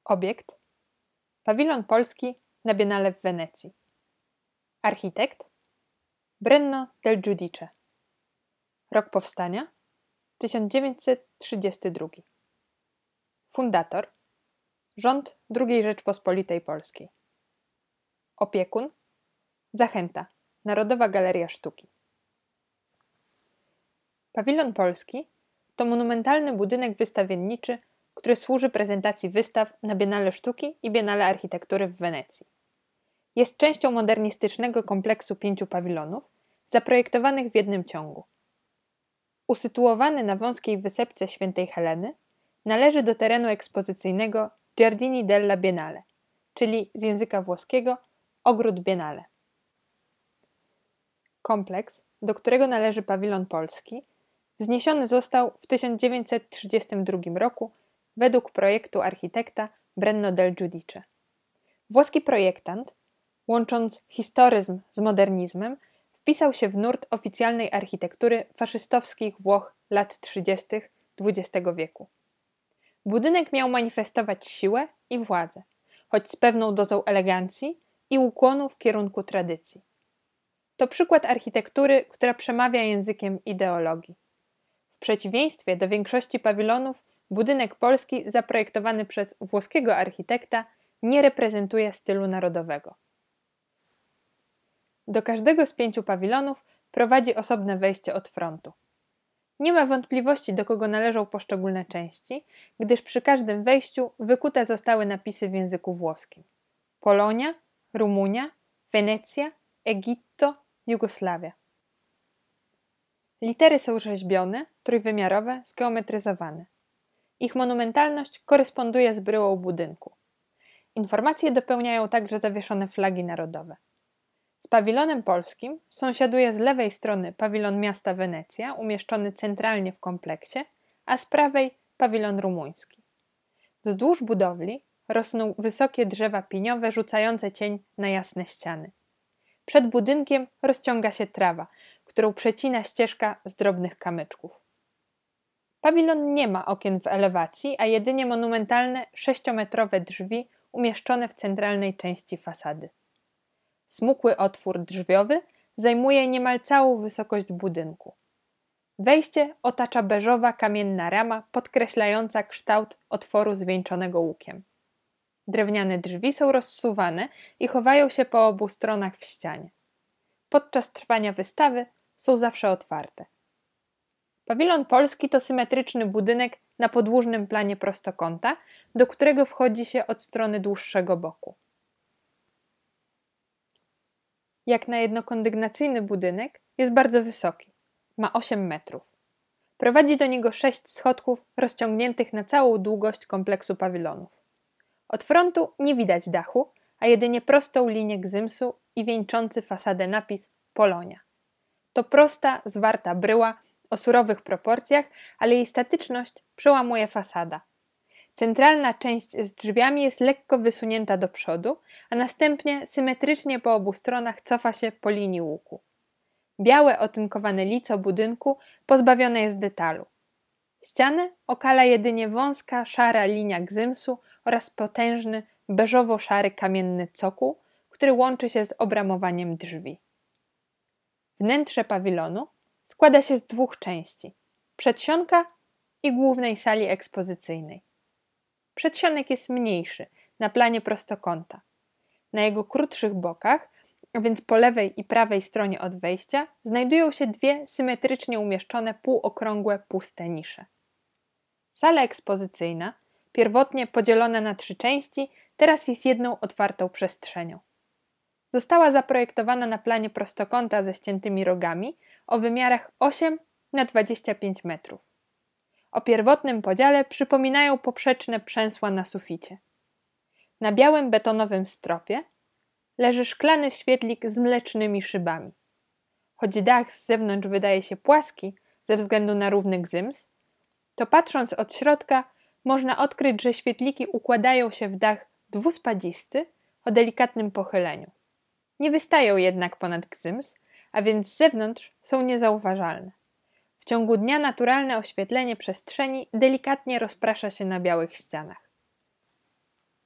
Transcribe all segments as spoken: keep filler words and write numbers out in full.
Obiekt: Pawilon polski na Biennale w Wenecji. Architekt: Brenno del Giudice. Rok powstania: tysiąc dziewięćset trzydziesty drugi. Fundator: Rząd drugiej Rzeczpospolitej Polskiej. Opiekun: Zachęta, Narodowa Galeria Sztuki. Pawilon polski to monumentalny budynek wystawienniczy, który służy prezentacji wystaw na Biennale Sztuki i Biennale Architektury w Wenecji. Jest częścią modernistycznego kompleksu pięciu pawilonów, zaprojektowanych w jednym ciągu. Usytuowany na wąskiej wysepce Świętej Heleny, należy do terenu ekspozycyjnego Giardini della Biennale, czyli z języka włoskiego ogród Biennale. Kompleks, do którego należy pawilon polski, wzniesiony został w tysiąc dziewięćset trzydziestym drugim roku według projektu architekta Brenno del Giudice. Włoski projektant, łącząc historyzm z modernizmem, wpisał się w nurt oficjalnej architektury faszystowskich Włoch lat trzydziestych dwudziestego wieku. Budynek miał manifestować siłę i władzę, choć z pewną dozą elegancji i ukłonu w kierunku tradycji. To przykład architektury, która przemawia językiem ideologii. W przeciwieństwie do większości pawilonów, budynek polski zaprojektowany przez włoskiego architekta nie reprezentuje stylu narodowego. Do każdego z pięciu pawilonów prowadzi osobne wejście od frontu. Nie ma wątpliwości, do kogo należą poszczególne części, gdyż przy każdym wejściu wykute zostały napisy w języku włoskim: Polonia, Rumunia, Wenecja, Egitto, Jugosławia. Litery są rzeźbione, trójwymiarowe, zgeometryzowane. Ich monumentalność koresponduje z bryłą budynku. Informacje dopełniają także zawieszone flagi narodowe. Z pawilonem polskim sąsiaduje z lewej strony pawilon miasta Wenecja, umieszczony centralnie w kompleksie, a z prawej pawilon rumuński. Wzdłuż budowli rosną wysokie drzewa piniowe rzucające cień na jasne ściany. Przed budynkiem rozciąga się trawa, którą przecina ścieżka z drobnych kamyczków. Pawilon nie ma okien w elewacji, a jedynie monumentalne sześciometrowe drzwi umieszczone w centralnej części fasady. Smukły otwór drzwiowy zajmuje niemal całą wysokość budynku. Wejście otacza beżowa kamienna rama podkreślająca kształt otworu zwieńczonego łukiem. Drewniane drzwi są rozsuwane i chowają się po obu stronach w ścianie. Podczas trwania wystawy są zawsze otwarte. Pawilon polski to symetryczny budynek na podłużnym planie prostokąta, do którego wchodzi się od strony dłuższego boku. Jak na jednokondygnacyjny budynek jest bardzo wysoki. Ma osiem metrów. Prowadzi do niego sześć schodków rozciągniętych na całą długość kompleksu pawilonów. Od frontu nie widać dachu, a jedynie prostą linię gzymsu i wieńczący fasadę napis Polonia. To prosta, zwarta bryła o surowych proporcjach, ale jej statyczność przełamuje fasada. Centralna część z drzwiami jest lekko wysunięta do przodu, a następnie symetrycznie po obu stronach cofa się po linii łuku. Białe otynkowane lico budynku pozbawione jest detalu. Ścianę okala jedynie wąska, szara linia gzymsu oraz potężny, beżowo-szary kamienny cokół, który łączy się z obramowaniem drzwi. Wnętrze pawilonu składa się z dwóch części: przedsionka i głównej sali ekspozycyjnej. Przedsionek jest mniejszy, na planie prostokąta. Na jego krótszych bokach, a więc po lewej i prawej stronie od wejścia, znajdują się dwie symetrycznie umieszczone półokrągłe, puste nisze. Sala ekspozycyjna, pierwotnie podzielona na trzy części, teraz jest jedną otwartą przestrzenią. Została zaprojektowana na planie prostokąta ze ściętymi rogami o wymiarach osiem na dwadzieścia pięć metrów. O pierwotnym podziale przypominają poprzeczne przęsła na suficie. Na białym betonowym stropie leży szklany świetlik z mlecznymi szybami. Choć dach z zewnątrz wydaje się płaski ze względu na równy gzyms, to patrząc od środka można odkryć, że świetliki układają się w dach dwuspadzisty o delikatnym pochyleniu. Nie wystają jednak ponad gzyms, a więc z zewnątrz są niezauważalne. W ciągu dnia naturalne oświetlenie przestrzeni delikatnie rozprasza się na białych ścianach.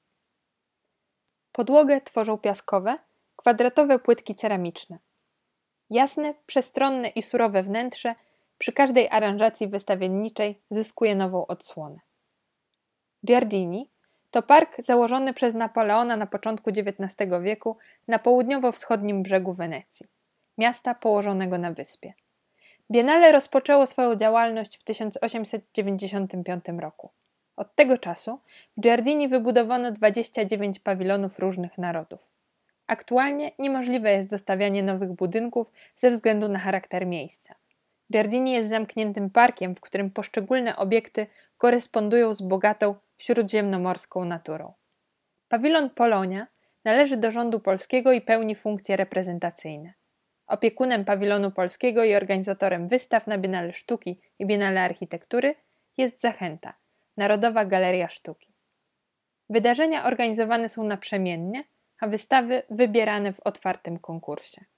Podłogę tworzą piaskowe, kwadratowe płytki ceramiczne. Jasne, przestronne i surowe wnętrze przy każdej aranżacji wystawienniczej zyskuje nową odsłonę. Giardini to park założony przez Napoleona na początku dziewiętnastego wieku na południowo-wschodnim brzegu Wenecji, miasta położonego na wyspie. Biennale rozpoczęło swoją działalność w tysiąc osiemset dziewięćdziesiątym piątym roku. Od tego czasu w Giardini wybudowano dwadzieścia dziewięć pawilonów różnych narodów. Aktualnie niemożliwe jest dostawianie nowych budynków ze względu na charakter miejsca. Giardini jest zamkniętym parkiem, w którym poszczególne obiekty korespondują z bogatą śródziemnomorską naturą. Pawilon Polonia należy do rządu polskiego i pełni funkcje reprezentacyjne. Opiekunem pawilonu polskiego i organizatorem wystaw na Biennale Sztuki i Biennale Architektury jest Zachęta, Narodowa Galeria Sztuki. Wydarzenia organizowane są naprzemiennie, a wystawy wybierane w otwartym konkursie.